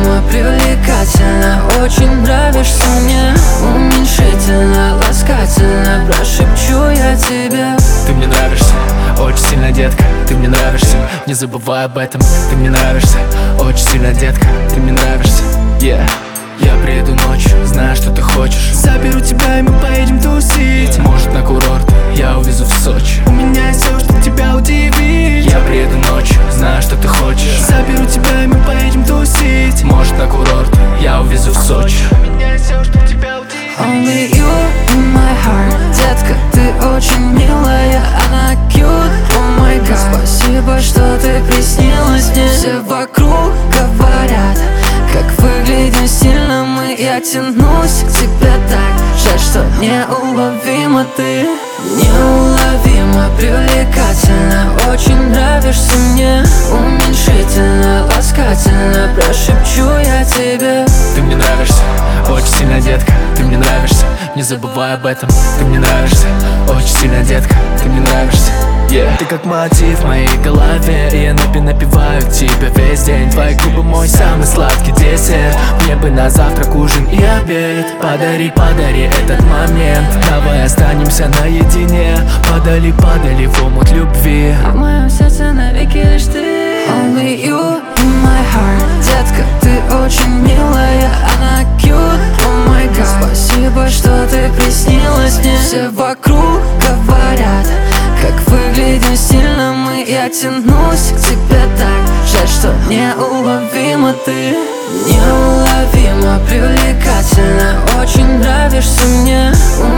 неуловимо, привлекательно, очень нравишься мне. Уменьшительно, ласкательно, прошепчу я тебе. Ты мне нравишься, очень сильно, детка, ты мне нравишься. Не забывай об этом, ты мне нравишься, очень сильно, детка, ты мне нравишься. Yeah. Я приеду ночью, знаю, что ты хочешь. Заберу тебя и мы поедем тусить. Может, на курорт, я увезу в Сочи. У меня есть все, чтобы тебя удивить. Я приеду ночью, знаю, что ты хочешь. Заберу тебя и мы поедем тусить. Может, на курорт, я увезу в Сочи. У меня есть все, чтобы тебя удивить. Only you in my heart. Детка, ты очень милая, она cute, oh my god. Спасибо, что ты приснилась мне. Все вокруг говорят, как выглядим стильно мы. Я тянусь к тебе так, жаль, что неуловима ты. Неуловимо, привлекательно, очень нравишься мне. Уменьшительно, ласкательно, прошепчу я тебе. Ты мне нравишься, очень сильно, детка, ты мне нравишься. Не забывай об этом, ты мне нравишься, очень сильно, детка, ты мне нравишься. Yeah. Ты как мотив В моей голове, и я напеваю тебя весь день. Твои губы мой самый сладкий десерт. Мне бы на завтрак, ужин и обед. Подари, подари этот момент. Давай останемся наедине. Падали, падали в омут любви. А в моем сердце навеки лишь ты. Only you in my heart. Детка, ты очень милая, она cute, oh my god. Спасибо, что ты приснилась мне. Все вокруг говорят, как выглядим стильно мы. Я тянусь к тебе так, жаль, что неуловима ты. Неуловимо, привлекательно, очень нравишься мне.